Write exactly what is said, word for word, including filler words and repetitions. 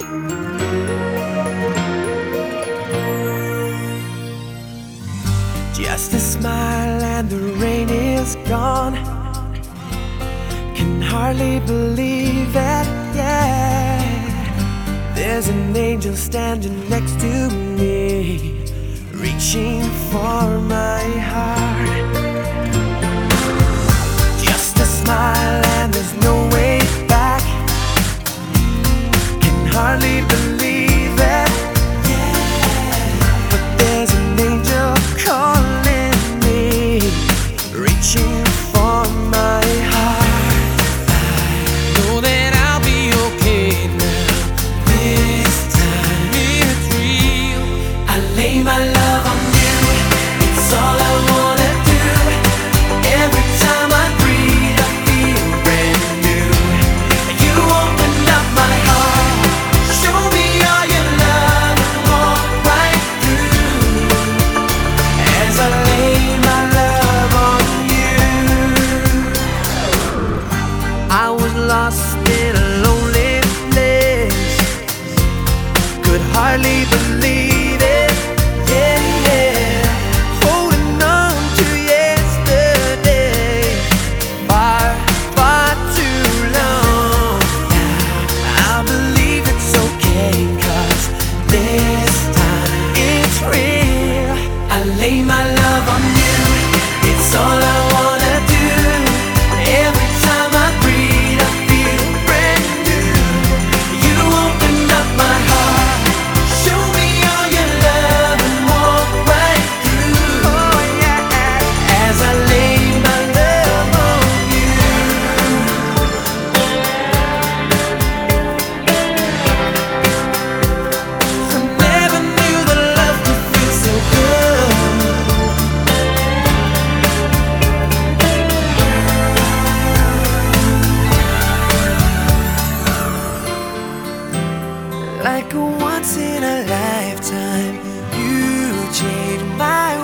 Just a smile and the rain is gone. Can hardly believe it, yeah. There's an angel standing next to me, reaching for my heart. Just a smile and there's no way back. Can hardly believe it, yeah. But there's an angel calling me, reaching for my heart. I know that I'll be okay now. This time it's real. I lay my love on you. It's all I wanna do. Every time I breathe, I feel brand new. You open up my heart, show me all your love, and walk right through. As I lay my love on you, I was lost in a lonely place, could hardly believe it, yeah, yeah. Holding on to yesterday, far, far too long. I believe it's okay, 'cause this time it's real. I lay my love on you, it's all I wanna do. Every time I breathe, I feel brand new. You open up my heart, show me all your love, and walk right through. Oh yeah, as I lay my love on you. I never knew that love could feel so good. Like a once in a lifetime, you changed my